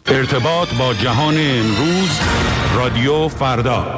ارتباط با جهان امروز، رادیو فردا.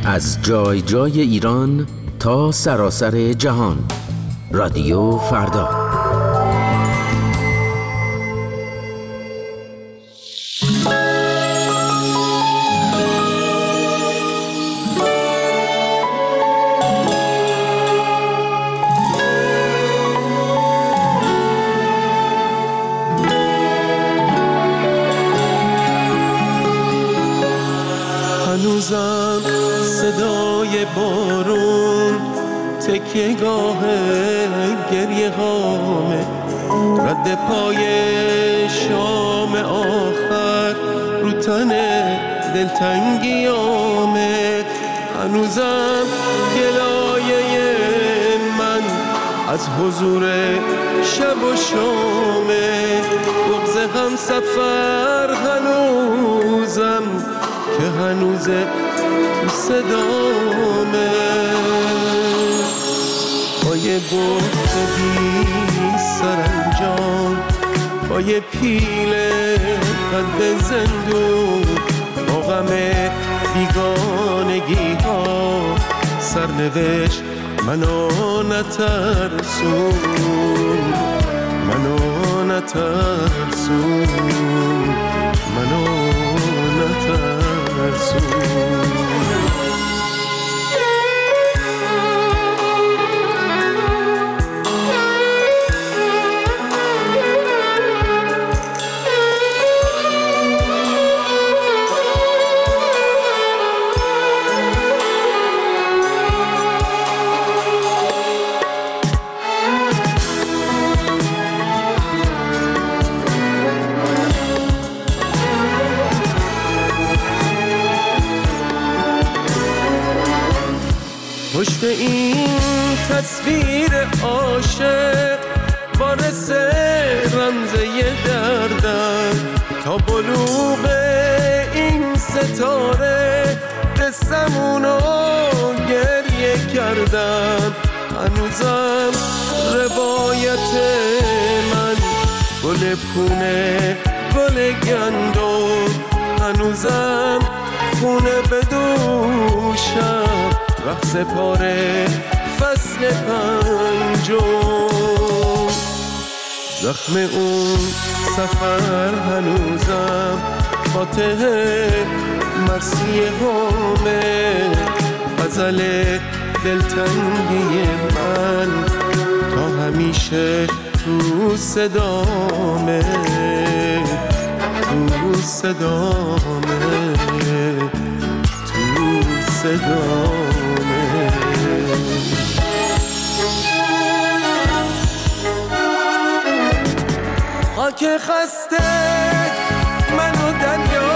از جای جای ایران تا سراسر جهان. رادیو فردا. هنوزم صدای بارون تکیه گاه گریه هامه، رد پای شام آخر رو تن دلتنگیامه. هنوزم گلایه من از حضور شب و شامه، بغض هم سفر هنوزم که هنوزه تو صدامه. با یه بحث بی سرانجام، با یه پیل قد زندون، با غم بیگانگی ها سرنوشت منو نترسون، منو نترسون، منو نترسون. پشت این تصویر عاشق وارث رمزه دردم، تا بلوغ این ستاره قصه‌مونو گریه کردم. هنوزم روایت من گل پونه گل گندم، هنوزم خونه به دوشم رقص پاره فصل پنجم. زخم اون سفر هنوزم فاتح مرثیه هامه، غزل دلتنگی من تا همیشه تو صدامه، تو صدامه، تو صدامه. خاک خسته منو دریا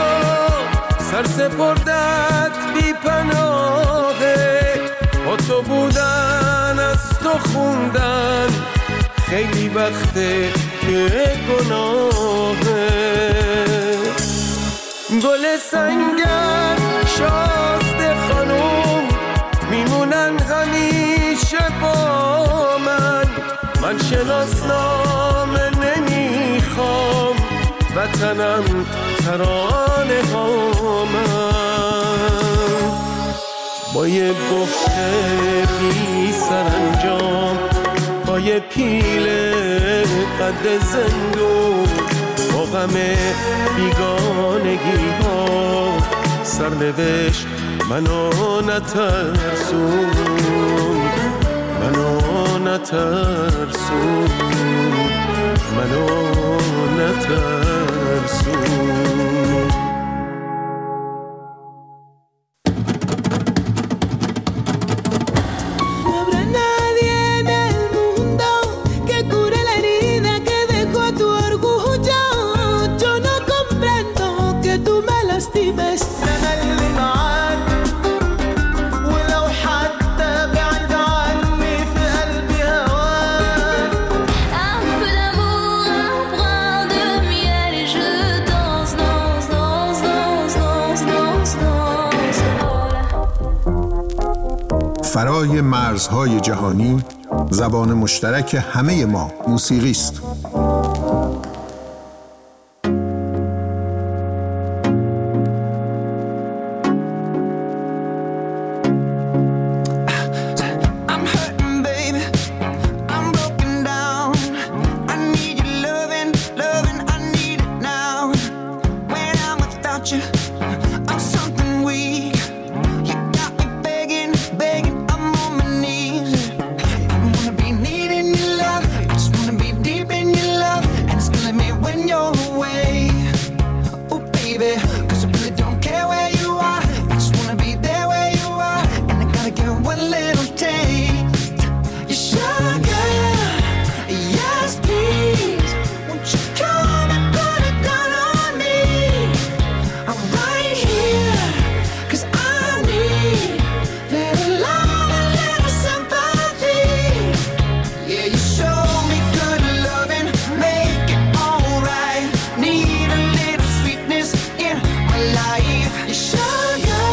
سرسپردت بی پناهه، با تو بودن از تو خوندن خیلی وقته که گناهه. گل سنگر شازده خانوم میمونن همیشه با من، من شناسنامه نمیخوام وطنم ترانه هامم. با یه بخت بی سرانجام، با یه پیل قد زندون، با غم بیگانگی ها سرنوشت منو نترسون، منو نترسون، منو نترسون. فرای مرزهای جهانی، زبان مشترک همه ما موسیقی است. baby, 'cause I really don't care where you are. I just wanna be there where you are, and I gotta get one little taste. You sugar, yes please. Won't you come and put it down on me? I'm right here, 'cause I need little love and little sympathy. Yeah, you show me good loving, make it alright. Need a little sweetness in my life. You sugar,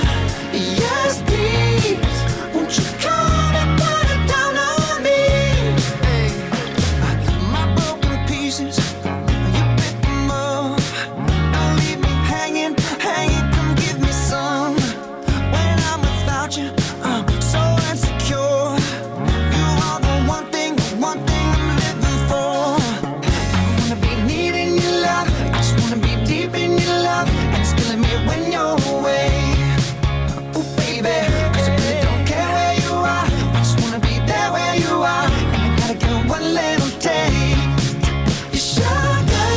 yes please. Won't you come and put it down on me? Hey, my broken pieces, you pick them up. Don't leave me hanging, come give me some. When I'm without you, I'm so insecure. You are the one thing I'm living for. I wanna be needing your love, I just wanna be deep in your love, and it's killing me when you're away. Oh baby, 'cause I really don't care where you are, I just wanna be there where you are, and I gotta get one little taste. You sugar,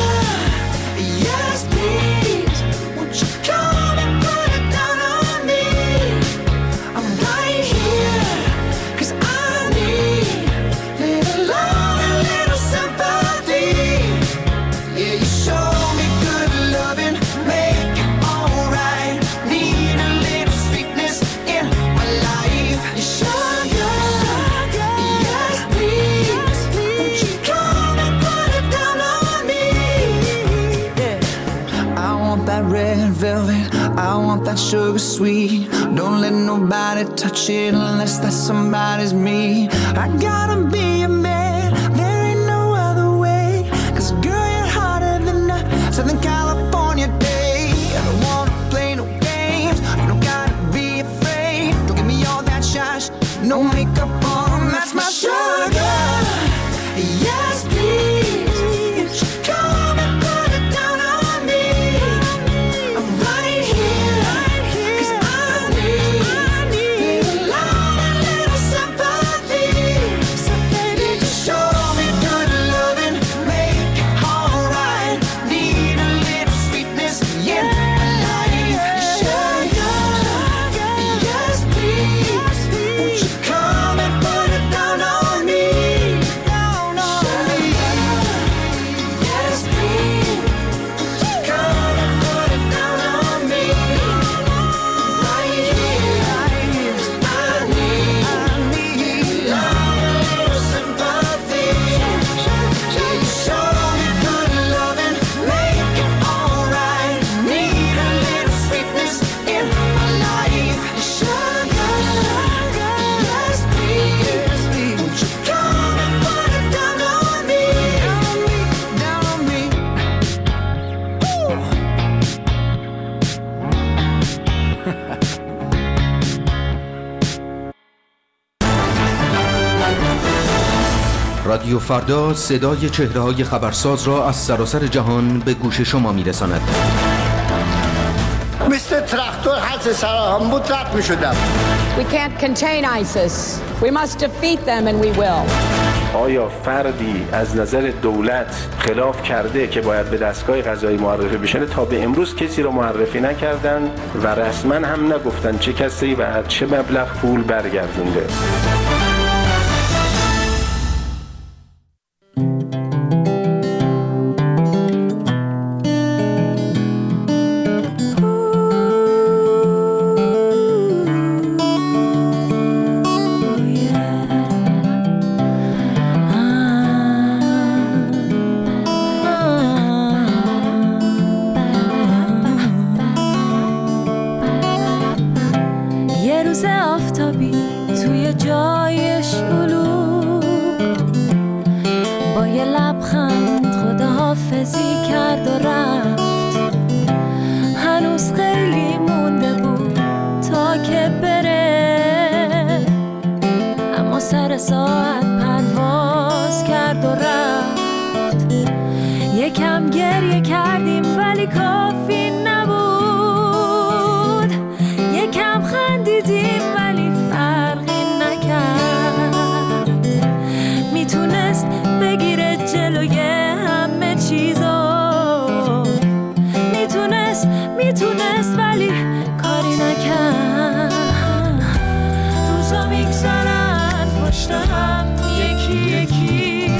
yes please. Won't you come and put it down on me? I'm right here, 'cause I need little love and little sympathy. Yeah, you show me good loving, make it alright. Need a little sweetness in my life. You sugar, yes please. Won't you come and put it down on me? Yeah, I want that red velvet, I want that sugar sweet. Don't let nobody touch it unless that somebody's me. I gotta be a man, there ain't no other way. 'Cause girl, you're hotter than a Southern California day. I don't wanna play no games, you don't gotta be afraid. Don't give me all that shush, no makeup on, that's my sugar. Yes please. Won't you come and put it down on me? I'm right here, 'cause I need little love and little sympathy. Yeah, you show me good loving, make it alright. Need a little sweetness in my life. Sugar, yes please. Won't you come and put it down on me? Sugar, yes please. Won't you come and put it down on me? Right here, 'cause I need love and little sympathy. Yeah, you show me good loving, make it alright. Need a little sweetness in my life. Sugar, yes please. Won't you come and put it down on me? Down on me. رادیو فردا صدای چهره‌های خبرساز را از سراسر جهان به گوش شما می‌رساند. مثل تراکتور حد سرهم بود رد می شدم. We can't contain ISIS. We must defeat them and we will. آیا فردی از نظر دولت خلاف کرده که باید به دستگاه قضایی معرفی بشه؟ تا به امروز کسی رو معرفی نکردن و رسما هم نگفتن چه کسی و چه مبلغ پول برگردونده. یه روز آفتابی توی جای شلوغ با یه لبخند خداحافظی کرد و رفت. هنوز خیلی مونده بود تا که بره، اما سر ساعت پرواز کرد و رفت. یکم گریه کردیم ولی کافی نبود، یکم خندیدیم ولی فرقی نکرد. میتونست بگیره جلوی همه چیزو، میخواست میتونست ولی کاری نکرد. روزا میگذرن پشت هم یکی یکی،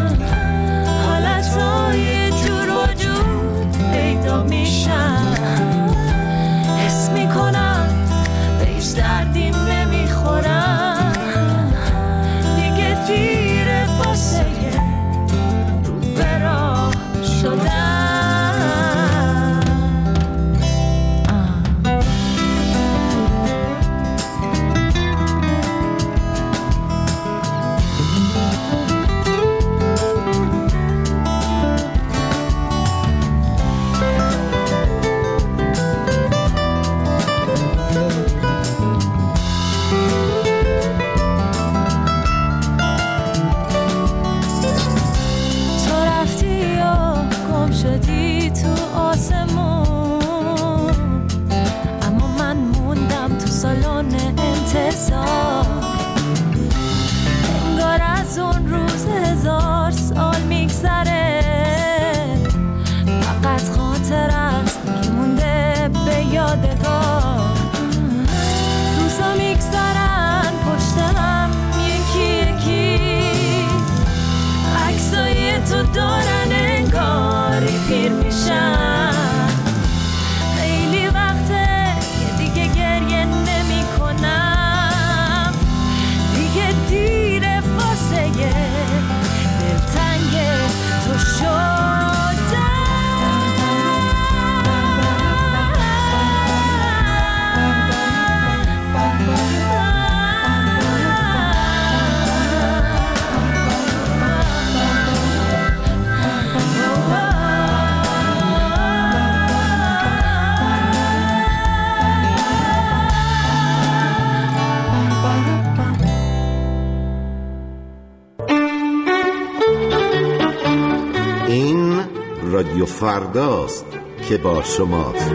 حالتهای جور و جور پیدا میشن. حس میکنم به هیچ دردیم نمیخورم، دیگه دیره واسه رو به راه شدن. انگار از اون روز 1000 سال میگذره، فقط خاطر است که مونده به یادگار. روزا میگذرن پشت هم یکی یکی، عکسای تو دارن انگاری پیر میشن. خیلی وقته که دیگه گریه نمی کنم، دیگه دیره واسه دلتنگ تو این رادیو فرداست که با شماست.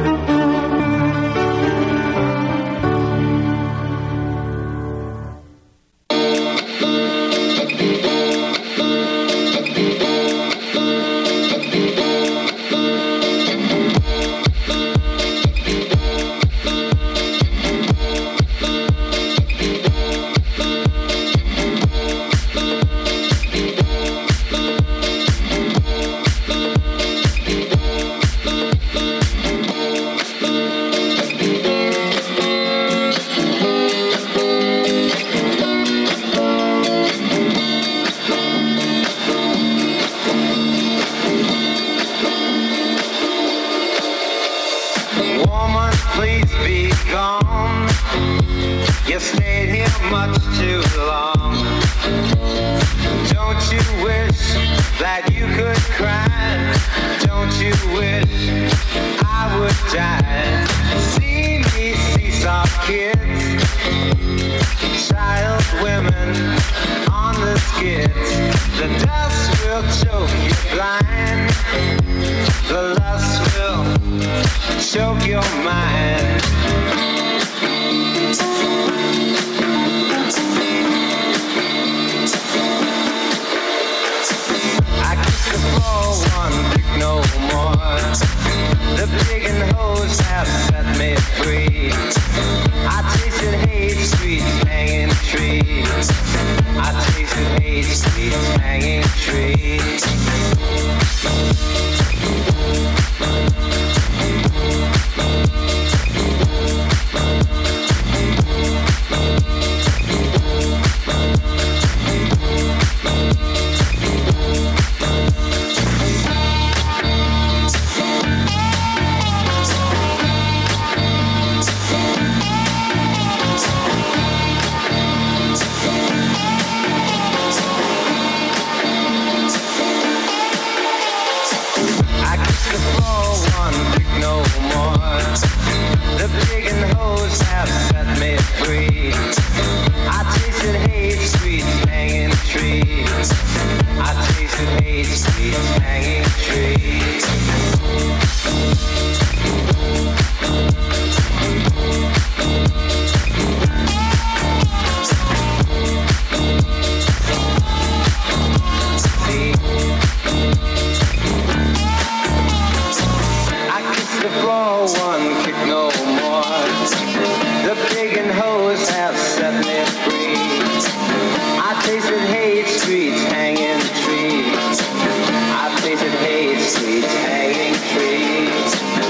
the floor, one kick no more. The pig and hose have set me free. I tasted hate streets hanging trees. I tasted hate streets hanging trees.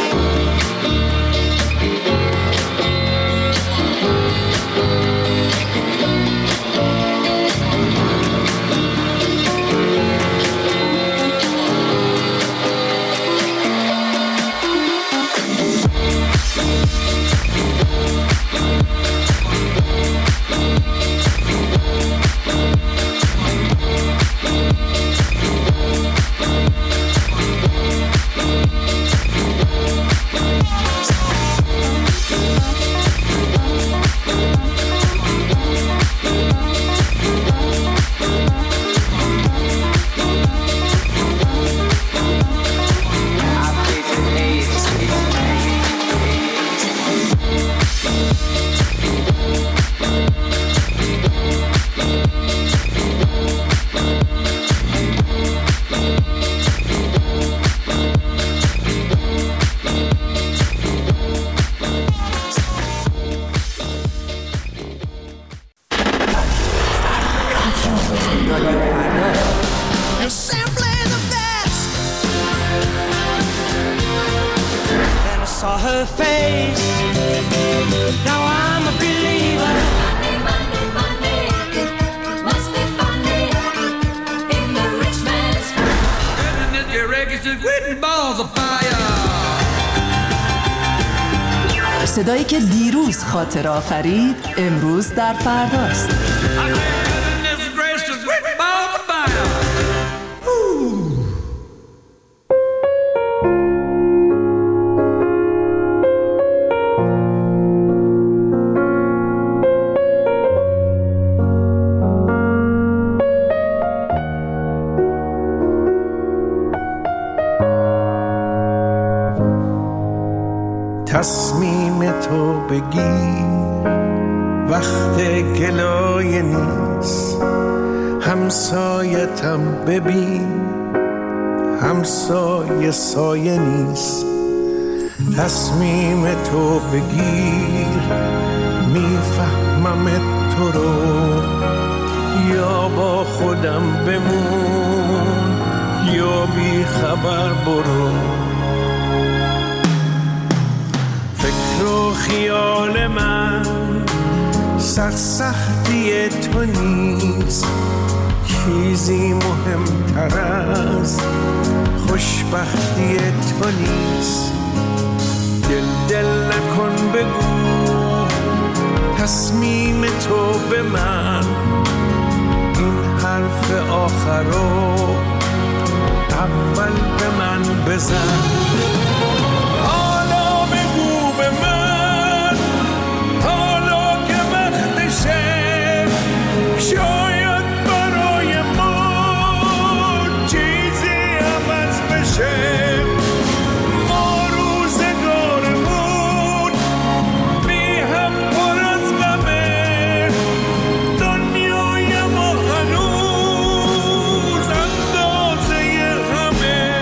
صدایی که دیروز خاطر آفرید امروز در فرداست. تصمیم تو بگیر وقت گلایه نیست، همسایتم ببین همسایه سایه نیست. تصمیم تو بگیر میفهمم تو رو، یا با خودم بمون یا بی خبر برو. فکر و خیال من سرسختی تو نیست، چیزی مهمتر از خوشبختی تو نیست. دل نکن بگو تصمیم تو به من، این حرف آخرو اول به من بزن. شاید برای ما چیزی عوض بشه، ما روزگارمون بی هم پر از غمه، دنیای ما هنوز اندازه همه.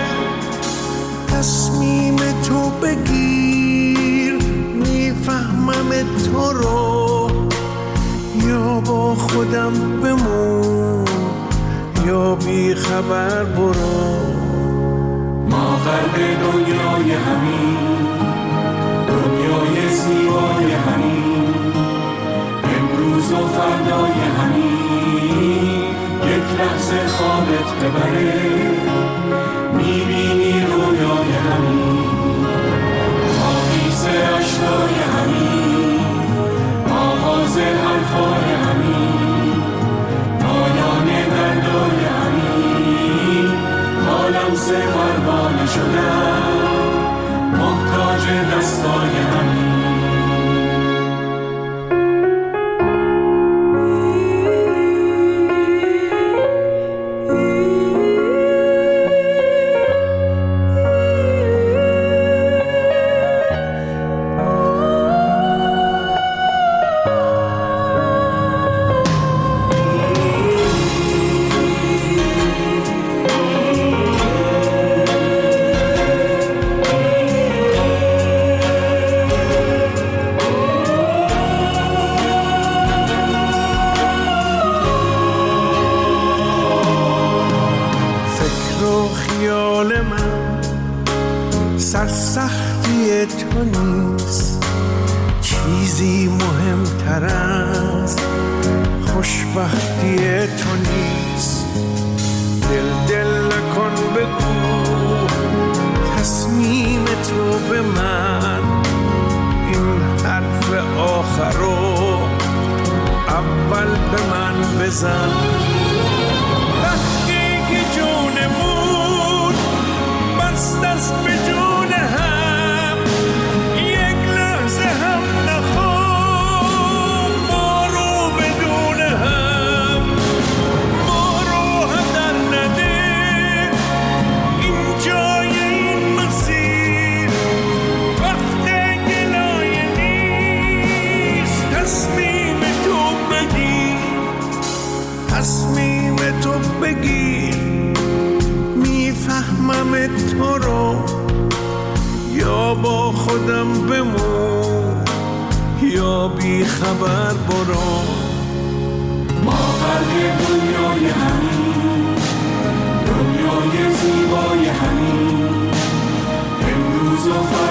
تصمیم تو بگیر میفهمم تو رو، یا با خودم بمون یا بی خبر برو. ما غرق دنیای همین، دنیای زیبای همین، امروز و فردای همین. یک لحظه خوابت ببره میبینی رویای همین، آویز اشکای همین، آغاز حرفای همین، پایان دردای همین. حالم سه پروانه شدم محتاج دستای همین. تو نیست چیزی مهمتر از خوشبختی تو نیست. دل نکن بگو تصمیم تو به من، این حرف آخرو اول به من بزن. وقتی که جونمون بست است به جون هم، یک لحظه هم نخواه ما رو بدون هم، ما رو هم در نده این جای این مسیر. وقت گلایه نیست تصمیم تو بگیر، تصمیم تو بگیر. میفهمم تو رو یا با خودم بمون یا بی خبر برو. ما قلب دنیای همین، دنیای زیبای همین، امروز و